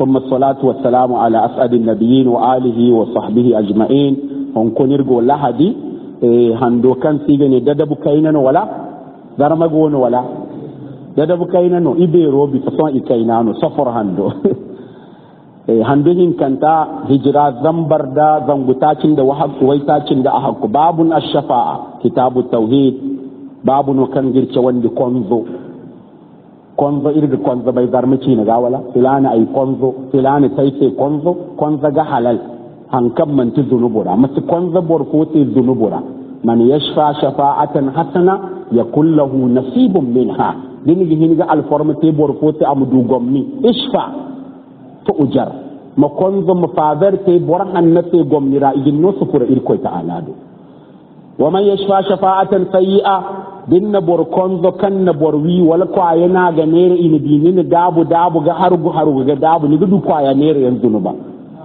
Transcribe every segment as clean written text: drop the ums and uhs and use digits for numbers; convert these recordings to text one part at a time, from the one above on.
ثم الصلاة والسلام على أسعد النبيين وآله وصحبه أجمعين ونكونيرغو لحدي هندو كان سيغني ددبو كاينانو ولا درمغونو ولا ددبو كاينانو إبيرو بفصان إكاينانو صفر هندو hande hin kanta hijira zambar da zangutacin da wahab waitacin da ahakku babun ash-shafa'a kitabu tauhid babun kan girce wanda konzo irga konzo bai zarmici na gawala filana ay konzo filana taife konzo ga halal hankan manti zunubura masu konzo borkote zunubura man yashfa shafa'atan hasana yakul lahu nasibun minha dini hin ga alformate borkote amdu gomni ishfa to ujar ma konzo ma faver te borhan na te gomnira igin no sufura irko ta'ala do wa man yashfa shafa'atan sayyi'a dinna bor konzo kan na borwi wala kwaya na ga nere ina dinin dabu ga harugu ga dabu ni dudu kwaya nere yanzu no ba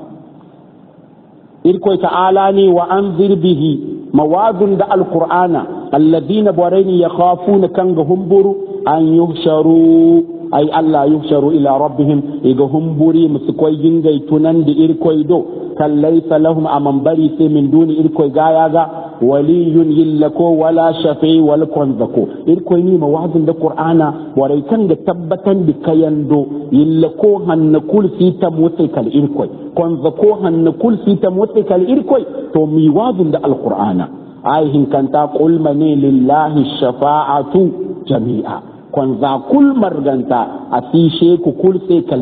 irko ta'ala ni wa anzir bihi mawadun da alqur'ana alladina boraini yakhafuna kan ga humburu an yuhsharu ay Allah yuhsharu ila rabbihim iga humburi musu koy gingai tunan da irkoy do kallaysa lahum aman bari sai min duni irkoy gaya ga waliyun yillako wala shafi wal konzako irkoy ni mawazin da qur'ana warai kan da tabbatan da kayando yillako hanna kul fi tamwati kal irkoy konzako hanna kul fi tamwati kal irkoy to mi wazin da alqur'ana ay hin kanta qul mani lillahi shafa'atu jami'a kwanza kul marganta a fishe ku kulse kal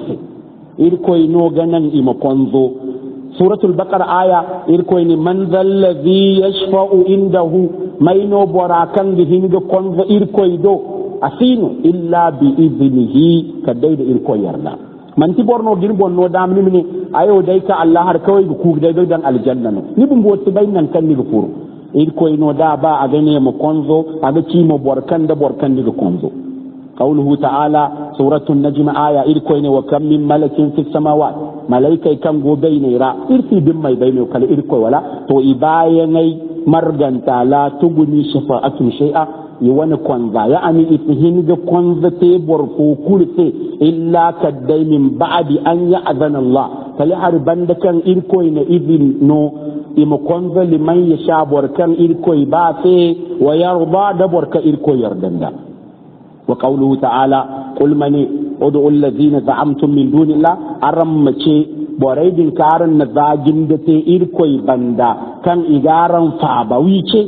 irkoi no ganan ima kwanzo suratul baqara aya irkoi ni man zallazi yashfa'u indahu maino borakan da hinga kwanzo irkoi do asinu illa bi iznihi kadai da irkoi yarda man ti borno girbon no damni mini ayo dai ka Allah har kawai ku dai dan aljanna no ni bumbo tibaynan kan ni furu irkoy no da ba a gane mu konzo a ga ci mu borkan daga konzo qauluhu ta'ala suratul najm aya irkoy ne wa kam min malakin fis samawat malaikai kan gobe ne ra irfi bin mai bai ne kala irkoy wala to ibayanai marganta la tuguni shafa'atun shay'a yi wani kwanza ya ani ifihin ga kwanza te borfo kurse illa kaddai min ba'di an ya'zana Allah kali har banda kan irkoy ne idin no ima konza liman ya sha borkan irkoi ba sai wa yarda da borka irkoi yardanda wa qawluhu ta'ala qul mani ud'u allazina za'amtum min dunillah arammace borai din karan na zagin da te irkoi banda kan igaran fa bawice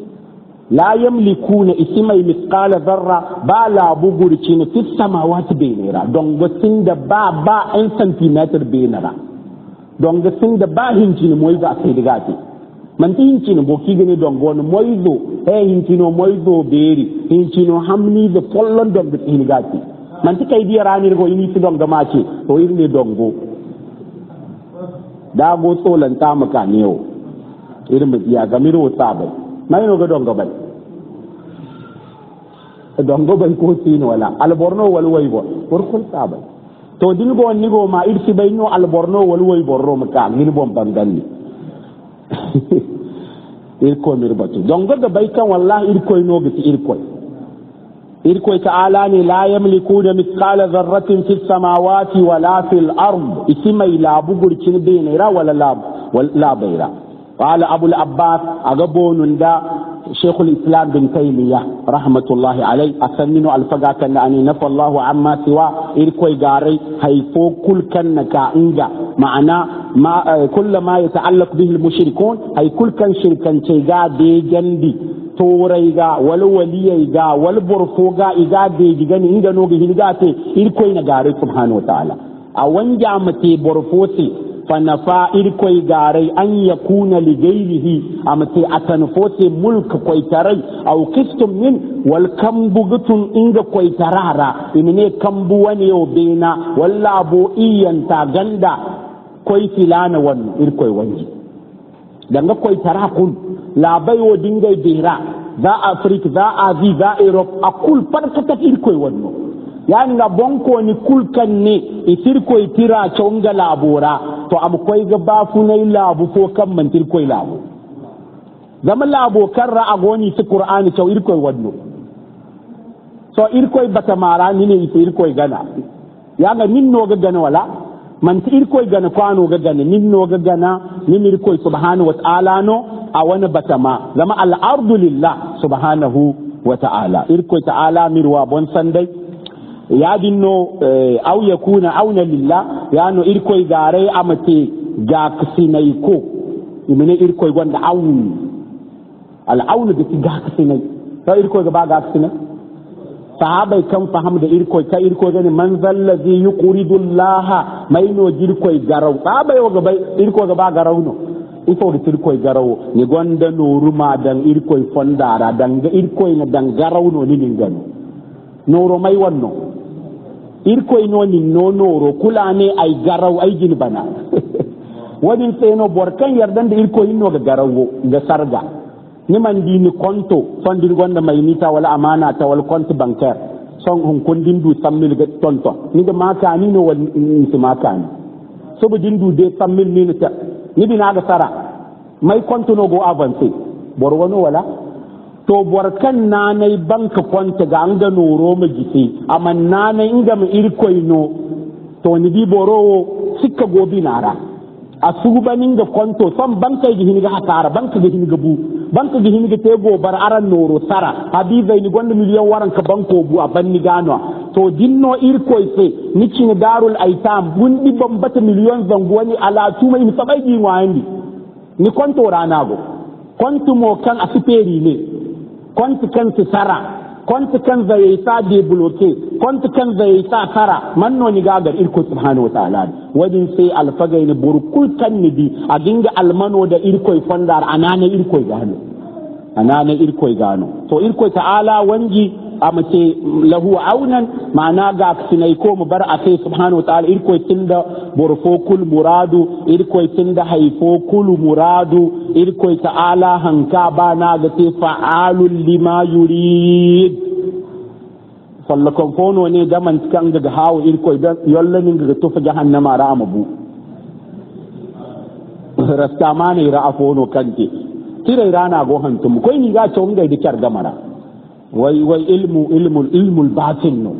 la yamlikuna ismai misqala dharra ba la bugurci na fis samawati bainara don gotin da ba an centimeter bainara don ga sun da ba hinci ne moyi ga sai daga ce man ti hinci ne boki gane don gon moyi zo hinci no moyi zo beri hinci no hamni da follon don da tin ga ce man ti kai biya rani go yini ti don ga ma ce to irin ne dongo da go tsolan ta maka ne yo irin mu ya ga miro sabai mai no ga donga bai dongo bai ko tin wala alborno wal waybo burkul sabai to dingo nigo ma irsi bayno alborno wal way borro maka ngir bom banganni irko mirbatu dongo da baykan wallahi irko no gati irko ta'ala ni la yamlikuna mithqala dharratin fis samawati wala fil ard ismai la bugurkin bayna wala la bayra qala abul abbas agabonun da شيخ الإسلام بن تيمية رحمة الله عليه أسنن الفقا كان أني نفى الله عما سوى إركوي غاري هيفو كل كان كأنجا معنا ما كل ما يتعلق به المشركون هي كل كان شركا تيغا دي جندي توريغا وليغا والبرفوغا إغا دي جغاني إنغا نوغي هنغاتي إركوي نغاري سبحانه وتعالى أوانجا متي برفوسي فنفا إركوي غاري أن يكون لغيره أمتي أتنفوتي ملك كويتري أو كستم من والكمبغتن إنغ كويترارا إمني كمبواني وبينا ولا أبو إيان تاغندا كوي فلانا ون إركوي وانجي دنغ كويتراكم لا بيو دنغي بيرا ذا أفريك ذا آزي ذا إيروب أقول فرقتك إركوي وانو yani nga bonko ni kulkan ne isir koy tira chonga labora to am koy ga bafu nay labu ko kam man tir koy labu zama labo karra agoni ci qur'ani to ir koy wadno so ir koy batamara ni ne isir koy gana ya nga min no ga gana wala man ti irkoy gana kwano ga gana ninno ga gana nin irkoy subhanahu wa ta'ala no a wani batama zama al-ardu lillah subhanahu wa ta'ala irkoy ta'ala mirwa bon sandai ya dinno aw yakuna auna lillah ya no irkoy gare amate ga kasinai ko imene irkoy gonda awn al-awn da ti ga kasinai to irkoy ga ba ga kasinai sahabai kan faham da irkoy ka irkoy gani man zallazi yuqridu Allah mai no jirkoy garau sahabai wa gaba irkoy ga ba garau no ifo da irkoy garau ni gonda no ruma dan irkoy fondara dan ga irkoy na dan garau no ni ngano noro mai wanno irkoy no ni no noro kula ne ay garau ay jin bana wadin sai no borkan yardan da irkoy no ga garau ga sarga ni man di ni konto fondir gonda mai nita wala amana ta wal konto bancaire son hun kundin du sammil ga tonto ni da maka ni no wal ni maka ni so bu dindu de sammil ni ta ni bina ga sara mai konto no go avance bor wono wala to bor kan nanai banka konto ga anga noro ma gite amma nanai inga mu irkoy no to ni di borowo sikka go binara a subanin ga konto son banka gi hiniga hatara banka gi hiniga bu banka gi hiniga tego bar aran noro sara habibai ni gonda miliyan waran ka banko bu a banni gano to dinno irko ise ni cin darul aitam bundi bambata miliyan zango wani ala tuma in sabai gi wani ni konto ranago konto mo kan asiperi ne konto kan sara konto kan zai sa de bloke konto kan zai sa tara manno ni gagar irko subhanahu wa ta'ala wadin sai alfagai ne burkul kan ni di a dinga almano da irko fandar anana irko gano to irko ta'ala wangi a mace lahu aunan ma'ana ga sinai ko mu bar a sai subhanahu wa ta'ala irko tinda burfokul muradu irko tinda haifokul muradu irko ta'ala hanka bana ga sai fa'alul lima yurid sallakon fono ne gaman kan daga hawo irko idan yollanin ga tofa jahannama ra amabu rasta mane ra afono kante tire rana go hantum koy ni ga to ngai dikar gamara wai ilmul batin no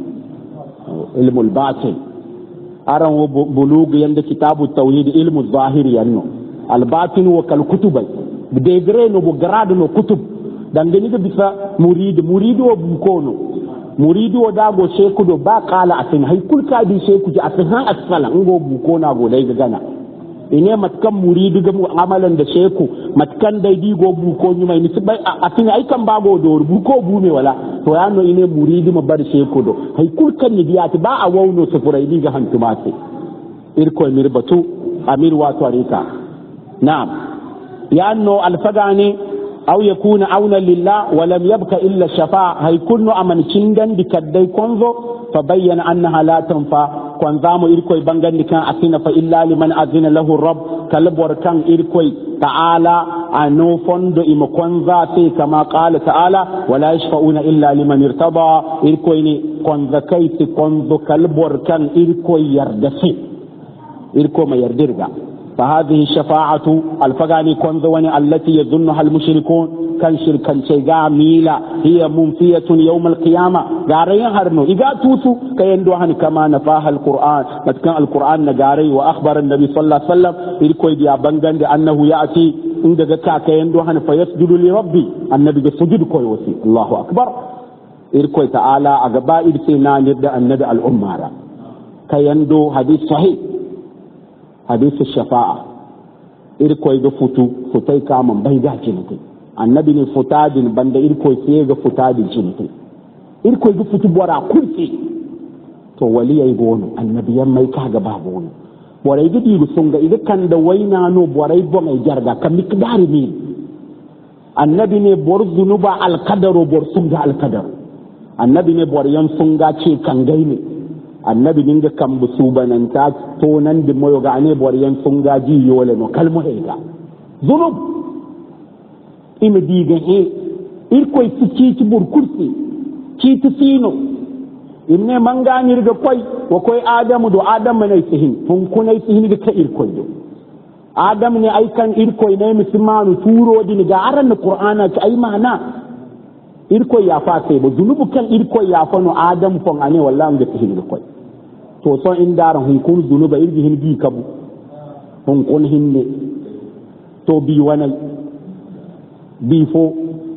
ilmul batin aran wo bulug yanda kitabu tauhid ilmu zahiri yanno al batin wa kal kutubai de gre no bo grade no kutub dangani ga bisa murid wo bukono muridi wa dago sheku do ba kala asin hay kulka bi sheku ji asin han asfala ngo bu ko na go dai gana ine matkan muridi ga mu amalan da sheku matkan dai di go bu ko ni mai ni bai asin ai kan ba go do bu ko bu me wala to ya no ine muridi ma bar sheku do hay kulkan ni biya ba a wauno su furai di ga hantuma sai irko mir batu amir wa tarika na'am ya no alfagani أو يكون عونا لله ولم يبق إلا الشفاعة هيكون أمن شندن بكدي كونزو فبين أنها لا تنفع كونزامو إركوي بانغان كان أثنى فإلا لمن أذن له الرب كلب وركان إركوي تعالى أنو فندو إما كونزاتي كما قال تعالى ولا يشفعون إلا لمن ارتضى إركوي كونزكيت كونزو كلب وركان إركوي يردسي إركوي ما يردرغا فهذه الشفاعة الفغاني كونزواني التي يظنها المشركون كان شركا شيغا ميلا هي منفية يوم القيامة غاري هرنو إذا توتو كيندوهن كما نفاها القرآن متكان القرآن نغاري وأخبر النبي صلى الله عليه وسلم إلكوي دي أبنغان أنه يأتي عندك كيندوهن فيسجد لربي النبي سجد كوي وسي الله أكبر إلكوي تعالى أغباء إرسينا نبدأ النبي الأمارة كيندو حديث صحيح حديث الشفاعة إركوي فتاي كامن بيدا جنتي النبي فتادين بند إركوي سيغ فتادين جنتي إركوي فتو بورا كرسي تو ولي يغونو النبي يمي كاغا بابونو بورا يجي يغسونغا إذا كان دوينا نو بورا يبون يجارغا كمقدار مين النبي بور ذنوبا القدر بور سونغا القدر النبي بور ينسونغا تشي كانغايني annabi dinga kan busubananta to nan da moyo ga ne boriyan sun gaji yole no kalmu hega zunub ina diga he irkoy ci bur kursi ci tisino imne manganir ga koy wa koy adamu do adam ne sihin fun kunai sihin ga irkoy do adam ne ai kan irkoy ne musulmanu turo din ga aran qur'ana ci ai mana irkoy ya fa sai bo zunubu kan irkoy ya fa no adam fon ane wallahi ga sihin ga koy to son in daran hun kun zunuba irgi hin bi kabu hun kun hinne to bi wani bi fo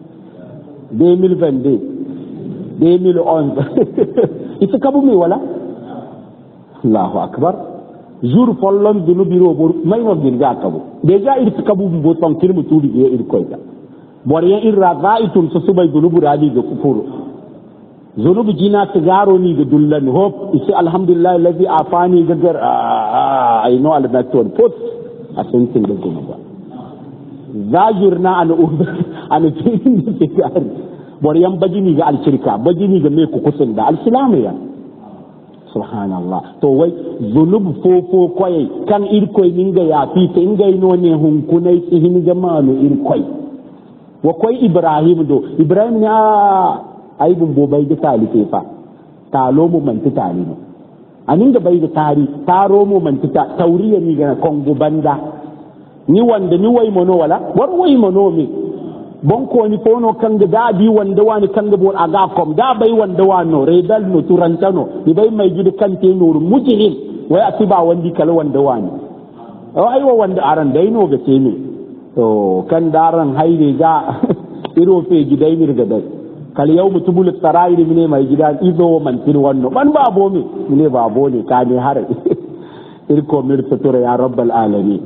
2022 2011 ita kabu me wala Allahu akbar jour follon zunubi ro bor may no ginga kabu deja irti kabu bo ton kirmu tudi ge ir koyta boriya irra gaitun so subay zunubu radi ge kufuru zunubu jina tigaro ni ge dullan hop isi alhamdulillah alladhi afani gagar I know al doctor put asentin de zunuba zajirna an tin de tigari boriyan bajini ga al shirka bajini ga me ku kusin da al islamiya subhanallah to wai zunub fofo koy kan irkoy ninga ya fita inga ino ne hunkunai tsihin jama'anu irkoy wa koy ibrahim ne ai bumbo bai da talife fa talo mu manti tali no anin da bai da tari taro mu manti ta tauriya ni ga kongo banda ni wanda ni wai mono wala war wai mono mi bonko ni fono kanga da bi wanda wani kanga bon aga kom da bai wanda wano redal no turantano ni bai mai gidi kante nur mujrim wai atiba wandi kala wanda wani ai wa wanda aran dai no ga teme to kan daran haire ga iro fe gidai mirga dai kal yau mutubul sarairi mine mai gida izo man tir wanno ban babo me mine babo ne ka ne har irko mir fitura ya rabbal alamin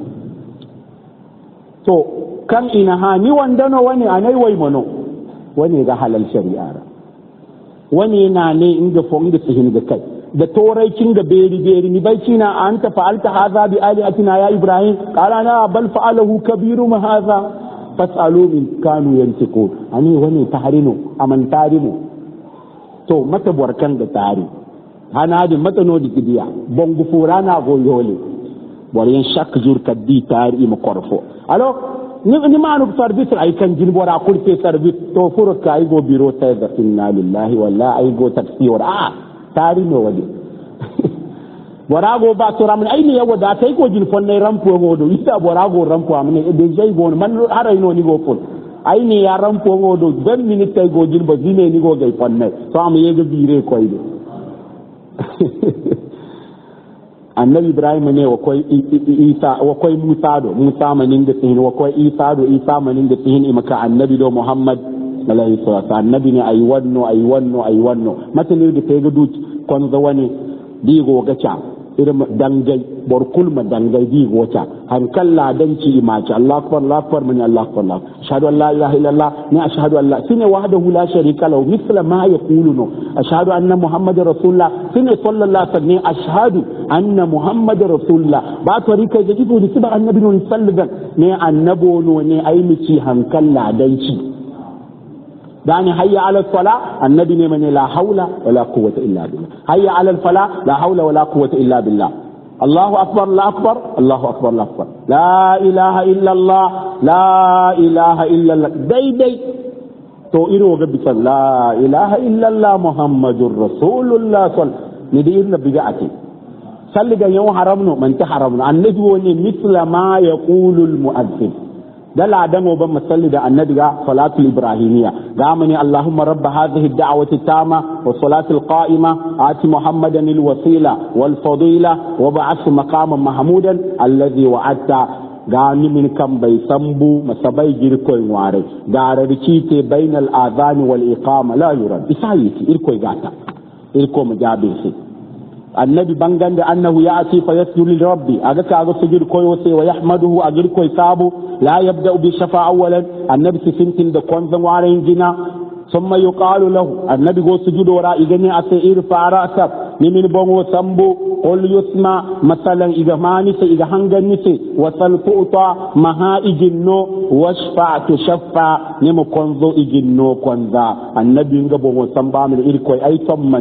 to kan ina ha ni wanda no wani anai wai mono wani ga halal shari'a wani na ne inda fo inda sihin ga kai da torai kin ga beri ni bai kina anta fa'alta hadha bi alihatina ya ibrahim qala na bal fa'alahu kabirum hadha fasalu min kanu yantiqun ani wani tahrinu aman tarimu to mata borkan da tari hana di mata no dikidiya bongu furana go yole boriyan shak jur kaddi tari mu korfo alo ni manu service ay kan jin bora kurte service to furo kai go biro tay da inna lillahi walla ay go taxi wala tari no wadi bora go ba to ramin ay ne yawa da tay go jin fon ne rampo ngodo ita bora go rampo amne de jey go man haray no ni go fon ay ne ya rampo ngodo 20 minutes tay go jin ba zine ni go gay fon ne to am yega bire koy de annabi ibrahim ne wa koy isa wa koy musa manin da tin wa koy isa manin da tin imaka annabi do muhammad alayhi salatu annabi ne ay wanno mata ne da kai ga dut kon za wani digo gacha irin dangai borkul ma dangai digo ta hankalla danci imaci allah akbar man allah akbar ashhadu an la ilaha illallah ni ashhadu an la sine wahdahu la sharika lahu misla ma yaquluna ashhadu anna muhammadar rasulullah sine sallallahu alaihi wasallam ashhadu anna muhammadar rasulullah ba to rika da ido da siba annabi non sallallahu ne annabo ne ai miki hankalla danci dani hayya ala sala annabi ne mane la haula wala quwwata illa billah hayya ala fala la haula wala quwwata illa billah allahu akbar allahu akbar la ilaha illa allah dai to iro ga bisan la ilaha illa allah muhammadur rasulullah ni da irin bid'ati salli ga yau haramno man ta haramno annabi woni misla ma yaqulu al mu'adhdhin dala damo ban masalli da annabi ga salatul ibrahimiyya ga mani allahumma rabb hadhihi ad-da'wati tama wa salatul qa'ima ati muhammadan al-wasila wal fadila wa ba'ath maqaman mahmudan alladhi wa'adta ga ni min kan bai sambu masabai girkoy ware ga rarkite bainal adhan wal iqama la yurad isayiti irkoy gata irko majabisi annabi bangande annahu ya'ti fa yasjudu li rabbi aga ka sujud koyo sai wa yahmaduhu agir koy sabu la yabda bi shafa'a awwalan annabi sifintin da konzan warin jina thumma yuqalu lahu annabi go sujudu wara igani ase irfa ra'sak nimin bongo sambu qul yusma masalan iga mani sai iga hangani sai wasal fu'ta maha ijinno washfa tushaffa nimu konzo ijinno konza annabi nga bongo samba mi irkoy ay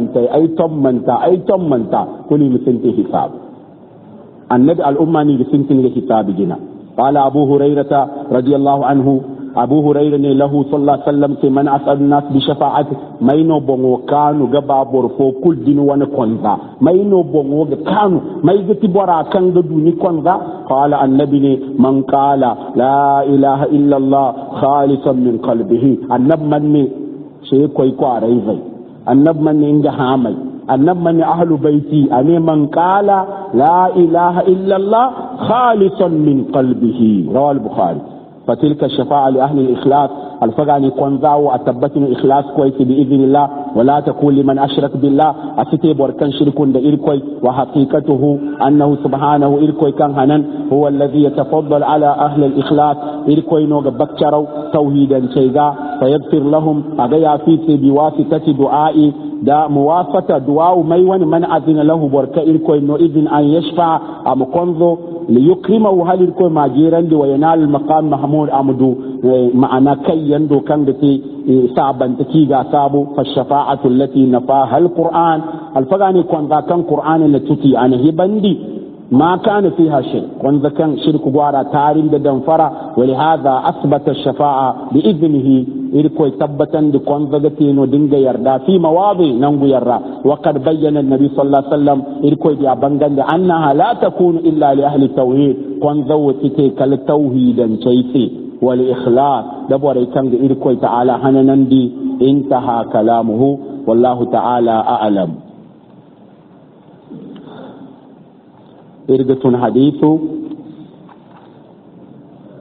tom manta kuni misinti hisab annabi al umma ni misinti ni hisab jina قال أبو هريرة رضي الله عنه أبو هريرة له صلى الله عليه وسلم من أسأل الناس بشفاعته ما ينو بونغو كانوا غبا بورفو كل دين وانا كونزا ما ينو بونغو كانوا ما يجتي بورا كان دوني كونزا قال النبي من قال لا إله إلا الله خالصا من قلبه النبي من شيء كوي كواريزي النبي من إنجا هامي annam man ahlu baiti ane man qala la ilaha illa Allah khalisan min qalbihi rawal bukhari فتلك الشفاعة لأهل الإخلاص الفقاني كونزاو أتبتن إخلاص كويس بإذن الله ولا تكون لمن أشرك بالله أفتي بوركان شركون دا إلكوي وحقيقته أنه سبحانه إلكوي كان هنن هو الذي يتفضل على أهل الإخلاص إلكوي نوغ بكتروا توحيدا شيئا فيغفر لهم أغيا فيتي بواسطة دعائي دا موافة دعاء ميوان من أذن له بوركا إلكوي نو إذن أن يشفع أم كونزو ليكرمه هل إلكوي ماجيرا وينال المقام محمود أمدو معنا كي يندو كان دتي صعبا تكيغا صابو فالشفاعة التي نفاها القرآن الفغاني كون ذا كان قرآن التي أنا هبندي ما كان فيها شيء كون ذا كان شرك بوارا تارين دنفرا ولهذا أثبت الشفاعة بإذنه إلكوي ثبتا لكون ذا تينو دنجا يردا في مواضع ننجو يردا وقد بين النبي صلى الله عليه وسلم إلكوي دي أبنغان أنها لا تكون إلا لأهل التوحيد كون ذا وتتي كالتوحيدا شيء والإخلاص دبوري كان إلكوي تعالى هننندي انتهى كلامه والله تعالى أعلم إرجة حديث